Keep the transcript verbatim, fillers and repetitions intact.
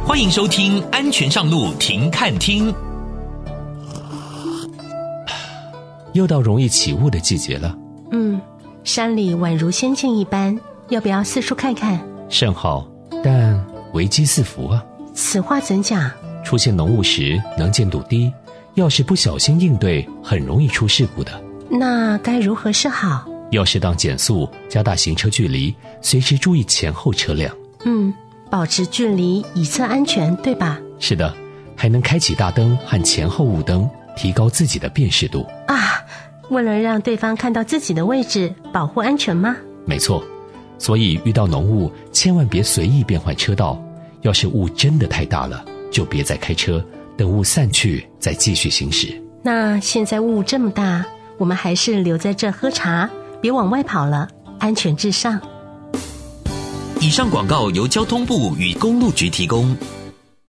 欢迎收听安全上路停看听。 又到容易起雾的季节了。 嗯，山里宛如仙境一般，要不要四处看看？ 甚好，但危机四伏啊。 此话怎讲？ 出现浓雾时能见度低，要是不小心应对，很容易出事故的。 那该如何是好？ 要适当减速，加大行车距离，随时注意前后车辆。 嗯，保持距离以测安全，对吧？ 是的，还能开启大灯和前后雾灯，提高自己的辨识度。 啊，为了让对方看到自己的位置，保护安全吗？ 没错，所以遇到浓雾，千万别随意变换车道。要是雾真的太大了，就别再开车，等雾散去再继续行驶。 那现在雾这么大，我们还是留在这喝茶，别往外跑了，安全至上。 以上广告由交通部与公路局提供。